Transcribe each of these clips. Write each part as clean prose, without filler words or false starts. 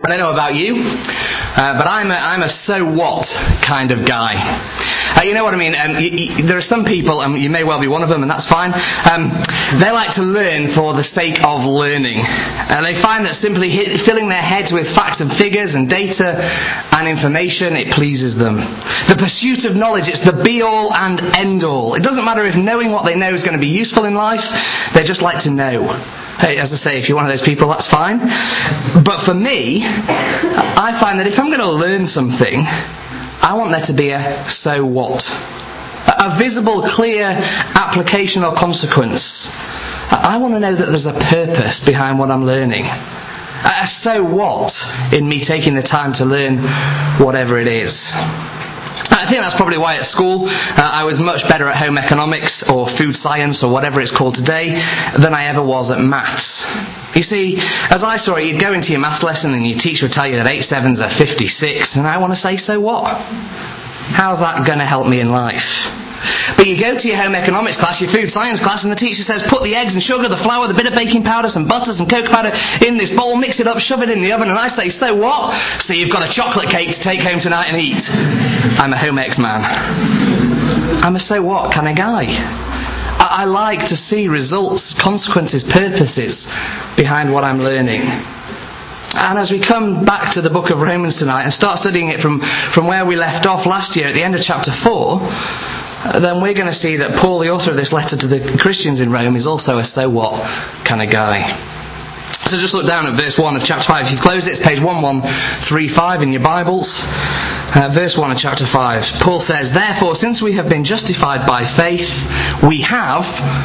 I don't know about you, but I'm a so what kind of guy. You know what I mean? There are some people, and you may well be one of them, and that's fine. They like to learn for the sake of learning. They find that simply filling their heads with facts and figures and data and information, it pleases them. The pursuit of knowledge, it's the be-all and end-all. It doesn't matter if knowing what they know is going to be useful in life. They just like to know. Hey, as I say, if you're one of those people, that's fine. But for me, I find that if I'm going to learn something, I want there to be a so what. A visible, clear application or consequence. I want to know that there's a purpose behind what I'm learning. A so what in me taking the time to learn whatever it is. I think that's probably why at school I was much better at home economics or food science or whatever it's called today than I ever was at maths. You see, as I saw it, you'd go into your maths lesson and your teacher would tell you that 8 sevens are 56, and I want to say, so what? How's that going to help me in life? But you go to your home economics class, your food science class, and the teacher says, put the eggs and sugar, the flour, the bit of baking powder, some butter, some cocoa powder in this bowl, mix it up, shove it in the oven, and I say, so what? So you've got a chocolate cake to take home tonight and eat. I'm a home ex man. I'm a so what kind of guy. I like to see results, consequences, purposes behind what I'm learning. And as we come back to the book of Romans tonight and start studying it from where we left off last year at the end of chapter 4, then we're going to see that Paul, the author of this letter to the Christians in Rome, is also a so what kind of guy. So just look down at verse 1 of chapter 5. If you close it, it's page 1135 in your Bibles. Verse 1 of chapter 5. Paul says, therefore, since we have been justified by faith, we have...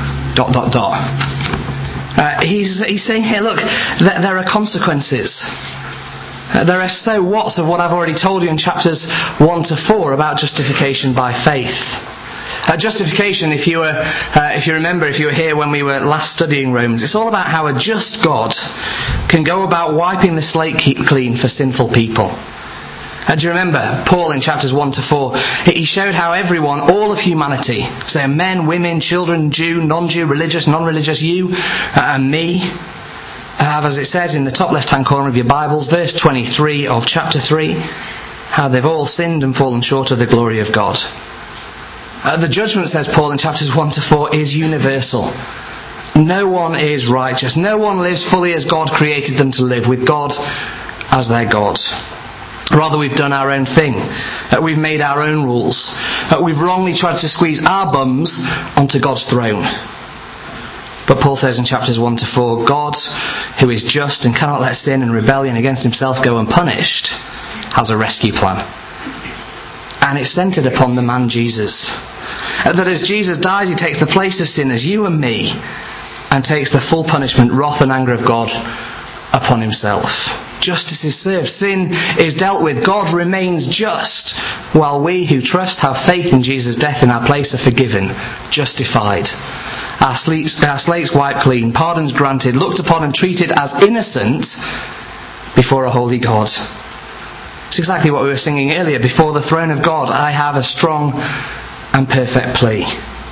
He's saying here, look, there are consequences. There are so whats of what I've already told you in chapters 1 to 4 about justification by faith. Justification, if you remember, if you were here when we were last studying Romans, it's all about how a just God can go about wiping the slate clean for sinful people. Do you remember Paul in chapters 1 to 4? He showed how everyone, all of humanity, so men, women, children, Jew, non-Jew, religious, non-religious, you and me, have, as it says in the top left-hand corner of your Bibles, verse 23 of chapter 3, how they've all sinned and fallen short of the glory of God. The judgment, says Paul in chapters 1 to 4, is universal. No one is righteous. No one lives fully as God created them to live, with God as their God. Rather, we've done our own thing. We've made our own rules. We've wrongly tried to squeeze our bums onto God's throne. But Paul says in chapters 1 to 4, God, who is just and cannot let sin and rebellion against himself go unpunished, has a rescue plan. And it's centred upon the man Jesus. That as Jesus dies, he takes the place of sinners, you and me, and takes the full punishment, wrath and anger of God upon himself. Justice is served. Sin is dealt with. God remains just, while we who trust have faith in Jesus' death in our place are forgiven, justified. Our slates wiped clean, pardons granted, looked upon and treated as innocent before a holy God. It's exactly what we were singing earlier. Before the throne of God, I have a strong and perfect plea.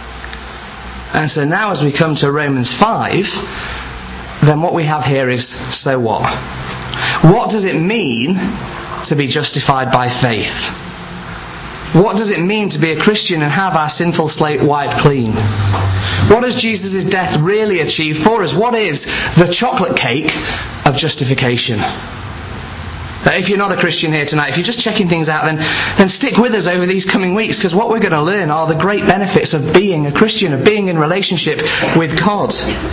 And so now as we come to Romans 5, then what we have here is, so what? What does it mean to be justified by faith? What does it mean to be a Christian and have our sinful slate wiped clean? What does Jesus' death really achieve for us? What is the chocolate cake of justification? If you're not a Christian here tonight, if you're just checking things out, then stick with us over these coming weeks, because what we're going to learn are the great benefits of being a Christian, of being in relationship with God.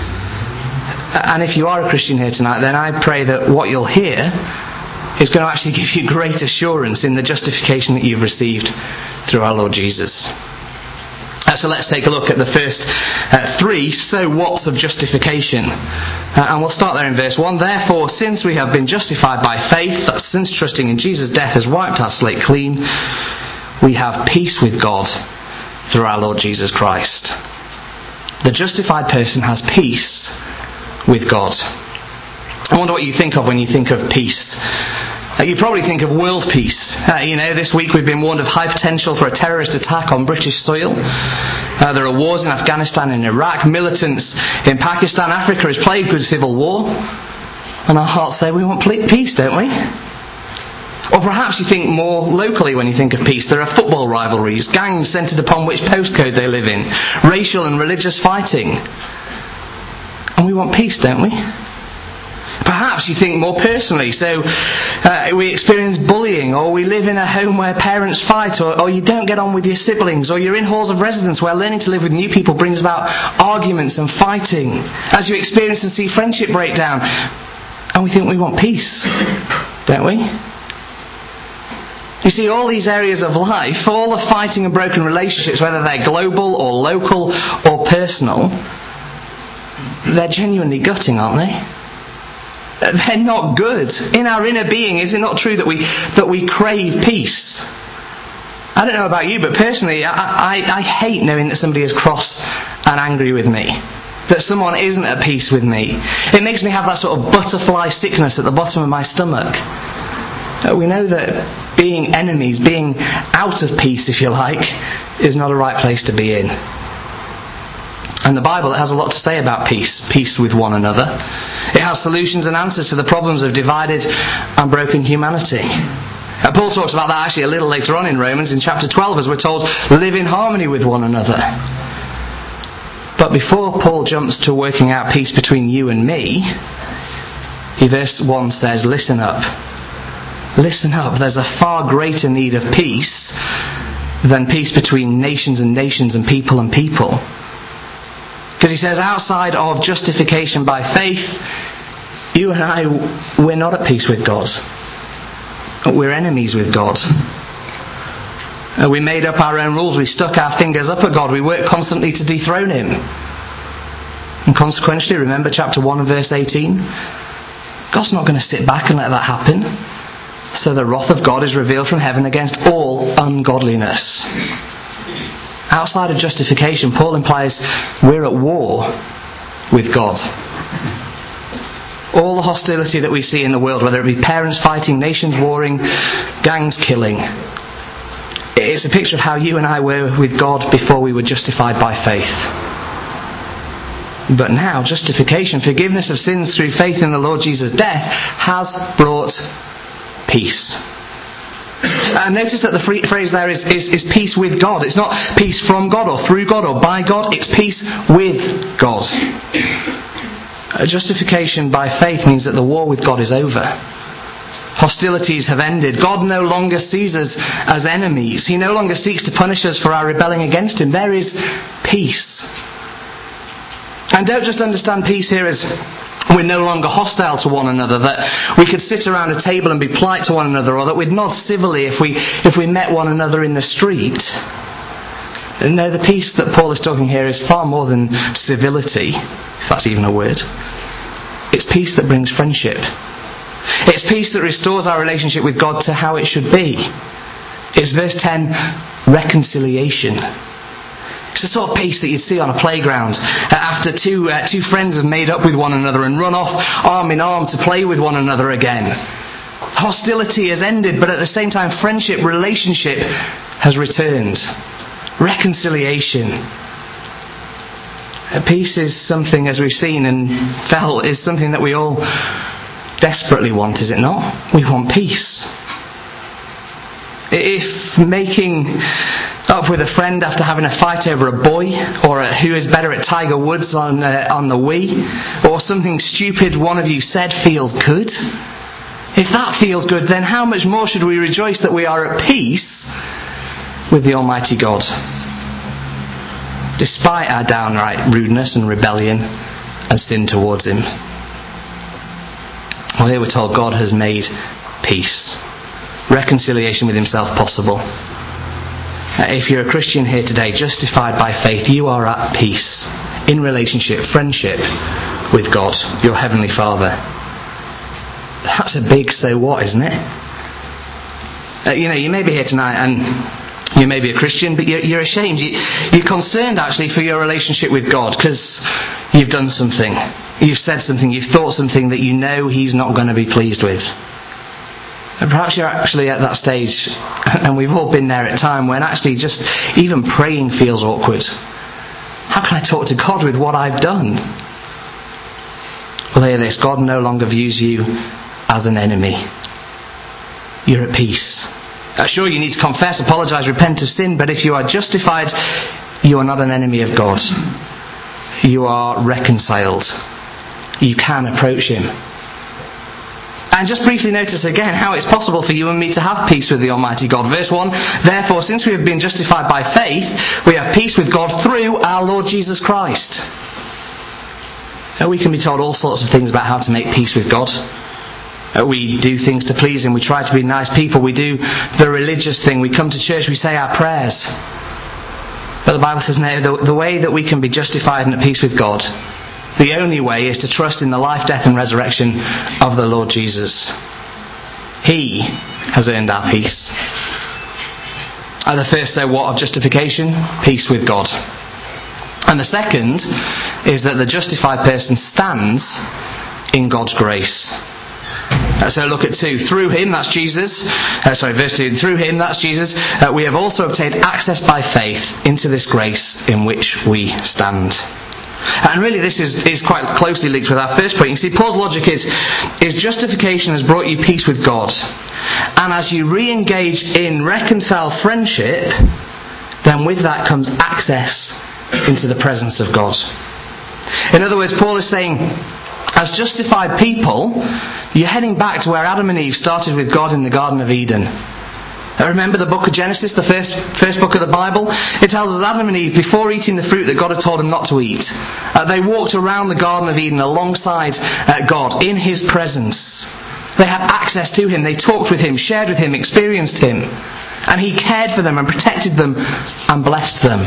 And if you are a Christian here tonight, then I pray that what you'll hear is going to actually give you great assurance in the justification that you've received through our Lord Jesus. So let's take a look at the first 3 so whats of justification. And we'll start there in verse 1. Therefore, since we have been justified by faith, since trusting in Jesus' death has wiped our slate clean, we have peace with God through our Lord Jesus Christ. The justified person has peace with God. I wonder what you think of when you think of peace. You probably think of world peace. This week we've been warned of high potential for a terrorist attack on British soil. There are wars in Afghanistan and Iraq, militants in Pakistan. Africa is plagued with civil war. And our hearts say we want peace, don't we? Or perhaps you think more locally when you think of peace. There are football rivalries, gangs centred upon which postcode they live in, racial and religious fighting. And we want peace, don't we? Perhaps you think more personally. So we experience bullying, or we live in a home where parents fight, or you don't get on with your siblings, or you're in halls of residence where learning to live with new people brings about arguments and fighting. As you experience and see friendship break down. And we think we want peace, don't we? You see, all these areas of life, all the fighting and broken relationships, whether they're global or local or personal, they're genuinely gutting, aren't they? They're not good. In our inner being, is it not true that we crave peace? I don't know about you, but personally, I hate knowing that somebody is cross and angry with me. That someone isn't at peace with me. It makes me have that sort of butterfly sickness at the bottom of my stomach. We know that being enemies, being out of peace, if you like, is not a right place to be in. And the Bible has a lot to say about peace with one another. It has solutions and answers to the problems of divided and broken humanity. Paul talks about that actually a little later on in Romans in chapter 12, as we're told, live in harmony with one another. But before Paul jumps to working out peace between you and me, verse 1 says, listen up. Listen up. There's a far greater need of peace than peace between nations and nations and people. Because he says, outside of justification by faith, you and I, we're not at peace with God. We're enemies with God. We made up our own rules. We stuck our fingers up at God. We work constantly to dethrone him. And consequently, remember chapter 1 and verse 18? God's not going to sit back and let that happen. So the wrath of God is revealed from heaven against all ungodliness. Outside of justification, Paul implies we're at war with God. All the hostility that we see in the world, whether it be parents fighting, nations warring, gangs killing, it's a picture of how you and I were with God before we were justified by faith. But now, justification, forgiveness of sins through faith in the Lord Jesus' death, has brought peace. And notice that the phrase there is peace with God. It's not peace from God or through God or by God. It's peace with God. Justification by faith means that the war with God is over. Hostilities have ended. God no longer sees us as enemies. He no longer seeks to punish us for our rebelling against him. There is peace. And don't just understand peace here as we're no longer hostile to one another, that we could sit around a table and be polite to one another, or that we'd nod civilly if we met one another in the street. No, the peace that Paul is talking here is far more than civility, if that's even a word. It's peace that brings friendship. It's peace that restores our relationship with God to how it should be. It's verse 10, reconciliation. It's the sort of peace that you'd see on a playground after two friends have made up with one another and run off arm in arm to play with one another again. Hostility has ended, but at the same time friendship, relationship has returned. Reconciliation. Peace is something, as we've seen and felt, is something that we all desperately want, is it not? We want peace. If making up with a friend after having a fight over a boy, or who is better at Tiger Woods on the Wii, or something stupid one of you said feels good, if that feels good, then how much more should we rejoice that we are at peace with the Almighty God, despite our downright rudeness and rebellion and sin towards him. Well, here we're told God has made peace. Reconciliation with himself possible. If you're a Christian here today, justified by faith, you are at peace, in relationship, friendship with God, your Heavenly Father. That's a big so what, isn't it? You may be here tonight and you may be a Christian, but you're ashamed. You're concerned actually for your relationship with God because you've done something. You've said something. You've thought something that you know he's not going to be pleased with. And perhaps you're actually at that stage, and we've all been there at time, when actually just even praying feels awkward. How can I talk to God with what I've done? Well, hear this. God no longer views you as an enemy. you're at peace. Sure, you need to confess, apologise, repent of sin, but if you are justified, you are not an enemy of God. You are reconciled. You can approach him. And just briefly notice again how it's possible for you and me to have peace with the Almighty God. Verse 1, therefore, since we have been justified by faith, we have peace with God through our Lord Jesus Christ. We can be told all sorts of things about how to make peace with God. We do things to please him. We try to be nice people. We do the religious thing. We come to church. We say our prayers. But the Bible says, no, the way that we can be justified and at peace with God, the only way is to trust in the life, death and resurrection of the Lord Jesus. He has earned our peace. The first, so what, of justification? Peace with God. And the second is that the justified person stands in God's grace. So look at 2. Through him, that's Jesus. Verse 2. Through him, that's Jesus. We have also obtained access by faith into this grace in which we stand. And really this is quite closely linked with our first point. You see, Paul's logic is justification has brought you peace with God. And as you re-engage in reconciled friendship, then with that comes access into the presence of God. In other words, Paul is saying, as justified people, you're heading back to where Adam and Eve started with God in the Garden of Eden. Remember the book of Genesis, the first book of the Bible? It tells us Adam and Eve, before eating the fruit that God had told them not to eat, they walked around the Garden of Eden alongside God, in his presence. They had access to him, they talked with him, shared with him, experienced him. And he cared for them and protected them and blessed them.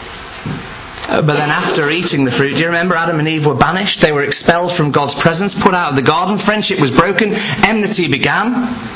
But then after eating the fruit, do you remember Adam and Eve were banished? They were expelled from God's presence, put out of the garden. Friendship was broken. Enmity began.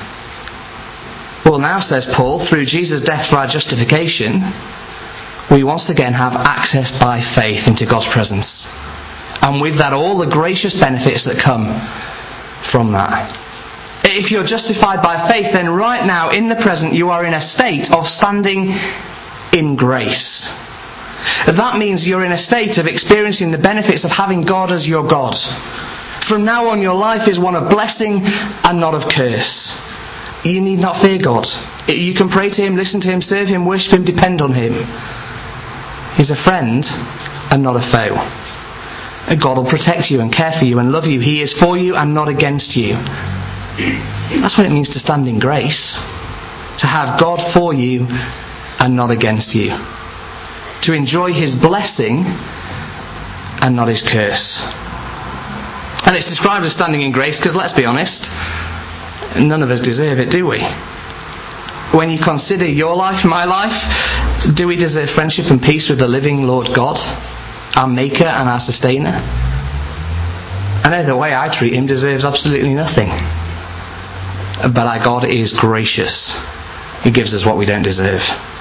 Well, now, says Paul, through Jesus' death for our justification, we once again have access by faith into God's presence. And with that, all the gracious benefits that come from that. If you're justified by faith, then right now, in the present, you are in a state of standing in grace. That means you're in a state of experiencing the benefits of having God as your God. From now on, your life is one of blessing and not of curse. You need not fear God. You can pray to him, listen to him, serve him, worship him, depend on him. He's a friend and not a foe. God will protect you and care for you and love you. He is for you and not against you. That's what it means to stand in grace. To have God for you and not against you. To enjoy his blessing and not his curse. And it's described as standing in grace because, let's be honest, none of us deserve it, do we? When you consider your life, my life, do we deserve friendship and peace with the living Lord God, our Maker and our Sustainer? I know the way I treat him deserves absolutely nothing. But our God is gracious. He gives us what we don't deserve.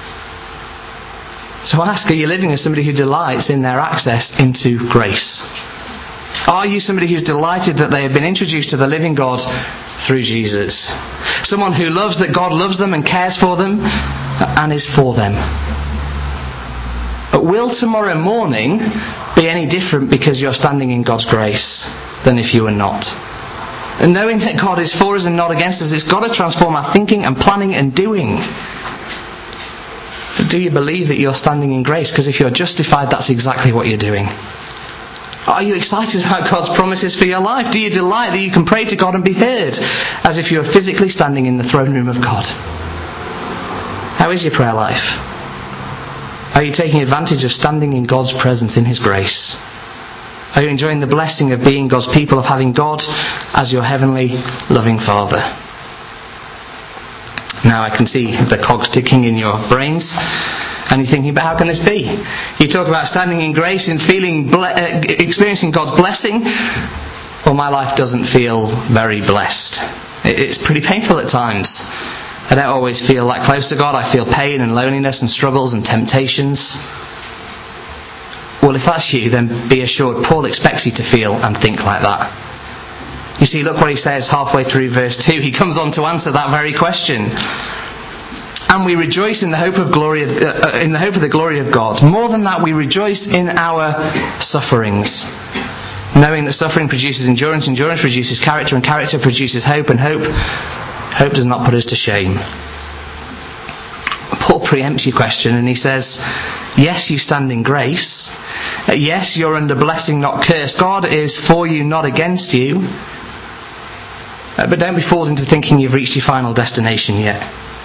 So I ask, are you living as somebody who delights in their access into grace? Are you somebody who's delighted that they have been introduced to the living God through Jesus? Someone who loves that God loves them and cares for them and is for them. But will tomorrow morning be any different because you're standing in God's grace than if you were not? And knowing that God is for us and not against us, it's got to transform our thinking and planning and doing. Do you believe that you're standing in grace? Because if you're justified, that's exactly what you're doing. Are you excited about God's promises for your life? Do you delight that you can pray to God and be heard as if you were physically standing in the throne room of God? How is your prayer life? Are you taking advantage of standing in God's presence in his grace? Are you enjoying the blessing of being God's people, of having God as your heavenly loving Father? Now I can see the cogs ticking in your brains. And you're thinking, but how can this be? You talk about standing in grace and experiencing God's blessing. Well, my life doesn't feel very blessed. It's pretty painful at times. I don't always feel that close to God. I feel pain and loneliness and struggles and temptations. Well, if that's you, then be assured Paul expects you to feel and think like that. You see, look what he says halfway through verse 2. He comes on to answer that very question. And we rejoice in the hope of the glory of God. More than that, we rejoice in our sufferings, knowing that suffering produces endurance, endurance produces character, and character produces hope, and hope Hope does not put us to shame. Paul preempts your question and he says, yes, you stand in grace. Yes, you're under blessing, not curse. God is for you, not against you. But don't be fooled into thinking you've reached your final destination yet.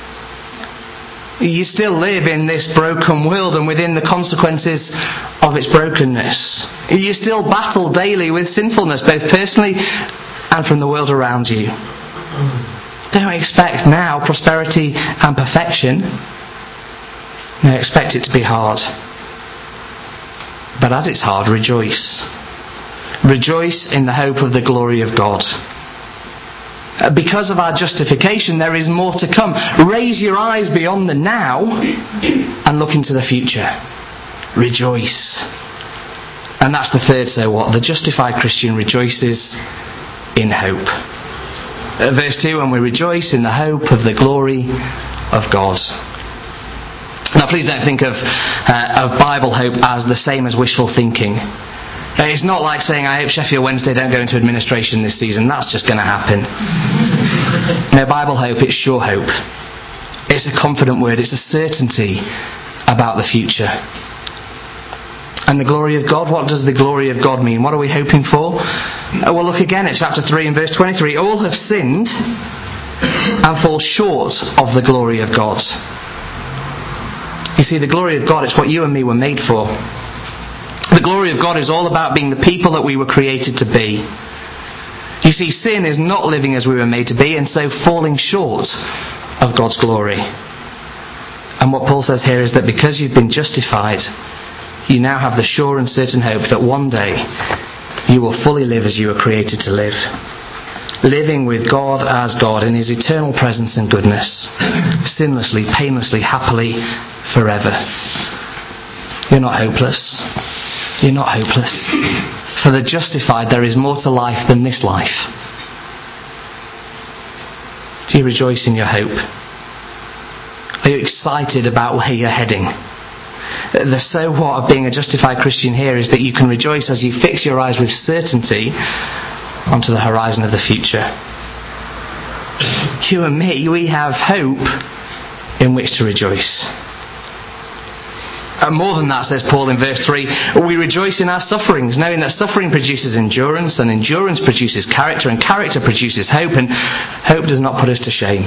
You still live in this broken world and within the consequences of its brokenness. You still battle daily with sinfulness, both personally and from the world around you. Don't expect now prosperity and perfection. No, expect it to be hard. But as it's hard, rejoice. Rejoice in the hope of the glory of God. Because of our justification, there is more to come. Raise your eyes beyond the now and look into the future. Rejoice. And that's the third so what. The justified Christian rejoices in hope. Verse 2, and we rejoice in the hope of the glory of God. Now please don't think of Bible hope as the same as wishful thinking. It's not like saying, I hope Sheffield Wednesday don't go into administration this season. That's just going to happen. No, Bible hope, it's sure hope. It's a confident word. It's a certainty about the future. And the glory of God, what does the glory of God mean? What are we hoping for? Well, look again at chapter 3 and verse 23. All have sinned and fall short of the glory of God. You see, the glory of God, it's what you and me were made for. The glory of God is all about being the people that we were created to be. You see, sin is not living as we were made to be, and so falling short of God's glory. And what Paul says here is that because you've been justified, you now have the sure and certain hope that one day you will fully live as you were created to live. Living with God as God in His eternal presence and goodness, sinlessly, painlessly, happily, forever. You're not hopeless. You're not hopeless. For the justified, there is more to life than this life. Do you rejoice in your hope? Are you excited about where you're heading? The so what of being a justified Christian here is that you can rejoice as you fix your eyes with certainty onto the horizon of the future. You and me, we have hope in which to rejoice. And more than that, says Paul in verse 3, we rejoice in our sufferings, knowing that suffering produces endurance, and endurance produces character, and character produces hope, and hope does not put us to shame.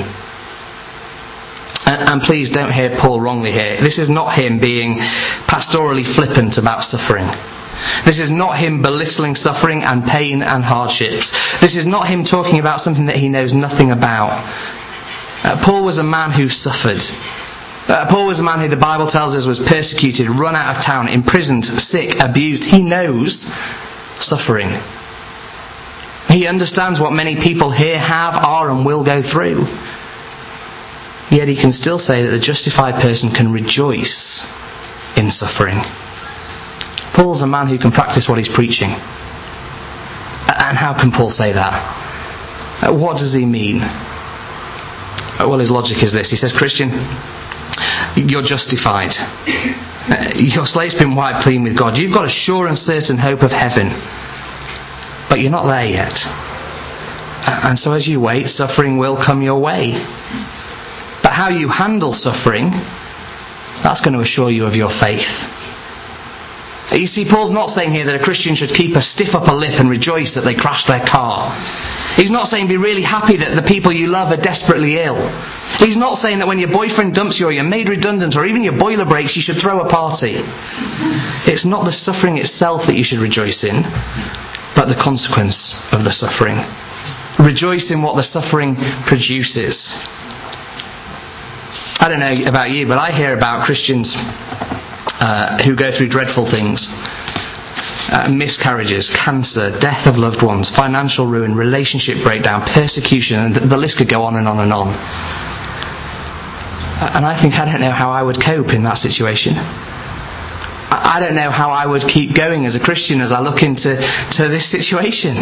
And please don't hear Paul wrongly here. This is not him being pastorally flippant about suffering. This is not him belittling suffering and pain and hardships. This is not him talking about something that he knows nothing about. Paul was a man who suffered. Paul was a man who the Bible tells us was persecuted, run out of town, imprisoned, sick, abused. He knows suffering. He understands what many people here have, are, and will go through. Yet he can still say that the justified person can rejoice in suffering. Paul's a man who can practice what he's preaching. And how can Paul say that? What does he mean? Well, his logic is this. He says, Christian, you're justified. Your slate's been wiped clean with God. You've got a sure and certain hope of heaven. But you're not there yet. And so as you wait, suffering will come your way. But how you handle suffering, that's going to assure you of your faith. You see, Paul's not saying here that a Christian should keep a stiff upper lip and rejoice that they crashed their car. He's not saying be really happy that the people you love are desperately ill. He's not saying that when your boyfriend dumps you or you're made redundant or even your boiler breaks, you should throw a party. It's not the suffering itself that you should rejoice in, but the consequence of the suffering. Rejoice in what the suffering produces. I don't know about you, but I hear about Christians who go through dreadful things. Miscarriages, cancer, death of loved ones, financial ruin, relationship breakdown, persecution, and the list could go on and on and on. And I think I don't know how I would cope in that situation. I don't know how I would keep going as a Christian as I look into this situation.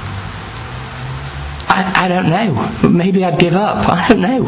I don't know. Maybe I'd give up. I don't know.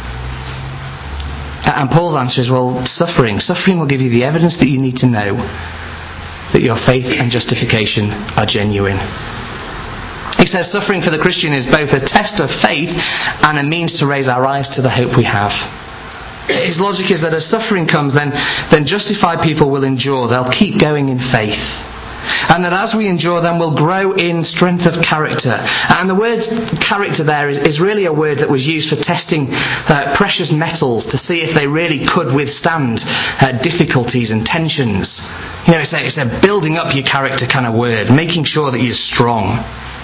And Paul's answer is, well, suffering. Suffering will give you the evidence that you need to know that your faith and justification are genuine. He says suffering for the Christian is both a test of faith and a means to raise our eyes to the hope we have. His logic is that as suffering comes, then justified people will endure. They'll keep going in faith. And that as we endure them, we'll grow in strength of character. And the word character there is really a word that was used for testing precious metals to see if they really could withstand difficulties and tensions. It's a building up your character kind of word, making sure that you're strong.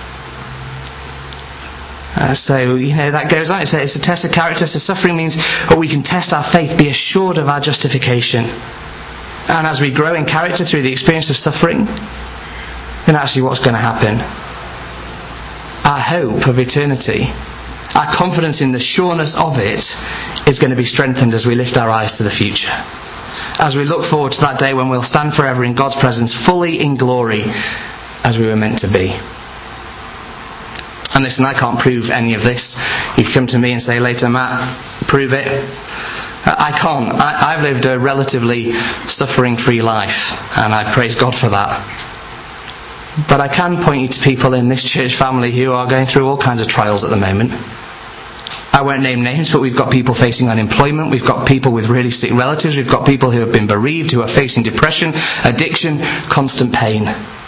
That goes on. It's a test of character. So suffering means that we can test our faith, be assured of our justification. And as we grow in character through the experience of suffering, then actually what's going to happen? Our hope of eternity, our confidence in the sureness of it, is going to be strengthened as we lift our eyes to the future. As we look forward to that day when we'll stand forever in God's presence, fully in glory, as we were meant to be. And listen, I can't prove any of this. You come to me and say later, Matt, prove it. I can't. I've lived a relatively suffering-free life, and I praise God for that. But I can point you to people in this church family who are going through all kinds of trials at the moment. I won't name names, but we've got people facing unemployment, we've got people with really sick relatives, we've got people who have been bereaved, who are facing depression, addiction, constant pain.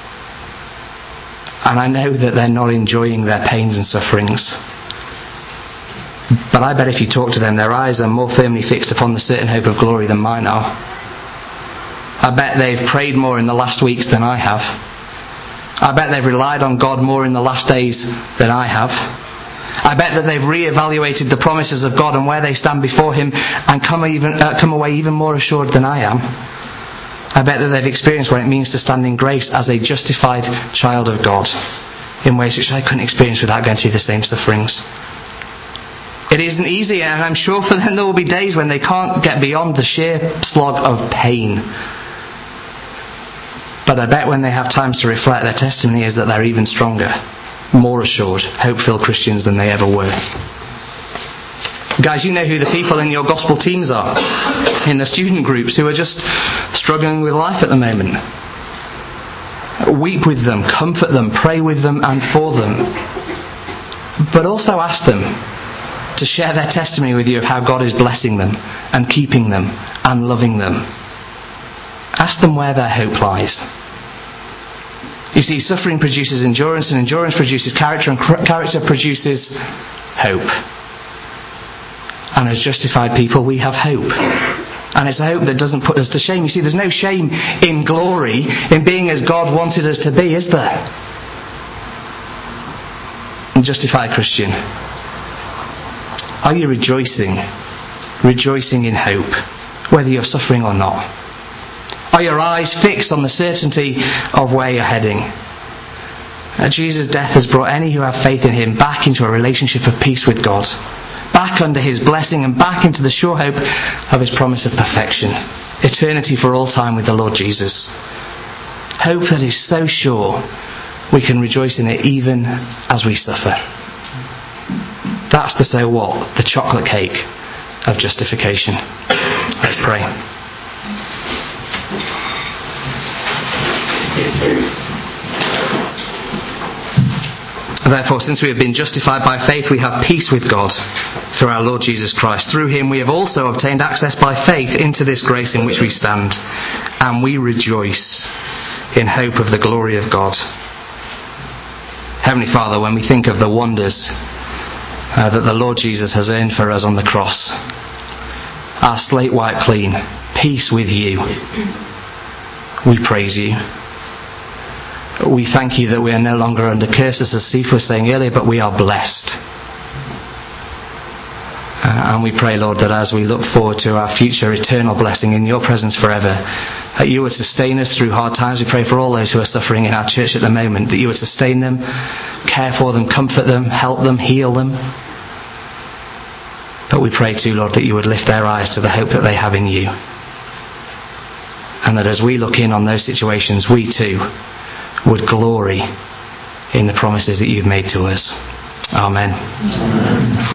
And I know that they're not enjoying their pains and sufferings. But I bet if you talk to them, their eyes are more firmly fixed upon the certain hope of glory than mine are. I bet they've prayed more in the last weeks than I have. I bet they've relied on God more in the last days than I have. I bet that they've re-evaluated the promises of God and where they stand before Him and come away even more assured than I am. I bet that they've experienced what it means to stand in grace as a justified child of God in ways which I couldn't experience without going through the same sufferings. It isn't easy, and I'm sure for them there will be days when they can't get beyond the sheer slog of pain. But I bet when they have times to reflect, their testimony is that they're even stronger, more assured, hope-filled Christians than they ever were. Guys, you know who the people in your gospel teams are, in the student groups who are just struggling with life at the moment. Weep with them, comfort them, pray with them and for them. But also ask them to share their testimony with you of how God is blessing them and keeping them and loving them. Ask them where their hope lies. You see, suffering produces endurance, and endurance produces character, and character produces hope. And as justified people, we have hope. And it's a hope that doesn't put us to shame. You see, there's no shame in glory, in being as God wanted us to be, is there? And justified Christian, are you rejoicing in hope, whether you're suffering or not? Are your eyes fixed on the certainty of where you're heading? Jesus' death has brought any who have faith in Him back into a relationship of peace with God, back under His blessing, and back into the sure hope of His promise of perfection, eternity for all time with the Lord Jesus. Hope that is so sure we can rejoice in it even as we suffer. That's the so what, the chocolate cake of justification. Let's pray. Therefore, since we have been justified by faith, we have peace with God through our Lord Jesus Christ. Through Him we have also obtained access by faith into this grace in which we stand, and we rejoice in hope of the glory of God. Heavenly Father, when we think of the wonders that the Lord Jesus has earned for us on the cross, our slate wiped clean, peace with You, we praise You. We thank You that we are no longer under curses, as Steve was saying earlier, but we are blessed. And we pray, Lord, that as we look forward to our future eternal blessing in Your presence forever, that You would sustain us through hard times. We pray for all those who are suffering in our church at the moment, that You would sustain them, care for them, comfort them, help them, heal them. But we pray too, Lord, that You would lift their eyes to the hope that they have in You. And that as we look in on those situations, we too would glory in the promises that You've made to us. Amen.